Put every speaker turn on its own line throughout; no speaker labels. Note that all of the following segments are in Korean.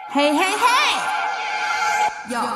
Hey, hey, hey! Yo.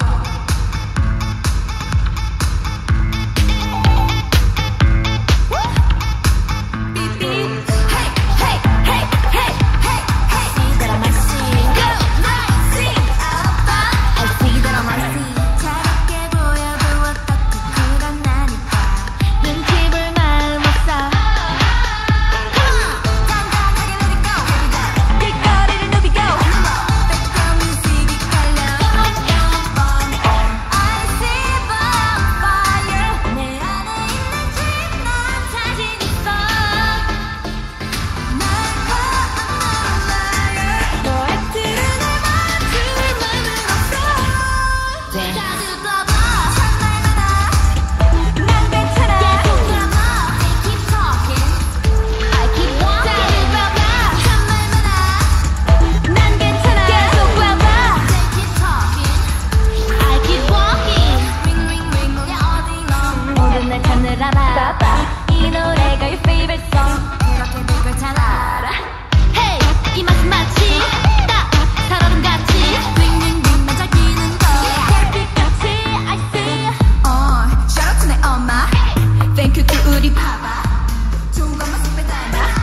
이 노래가 your favorite song 그렇게 될 걸 잘 알아. Hey, 이 맛은 마치 딱 살얼음 같이 윙윙윙 반짝이는 거 별빛같이 I see. Shout out to 내 엄마. Thank you to 우리 파파. 좋은 것만 쏙 빼닮아.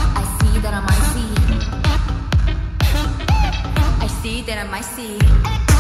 That I might see.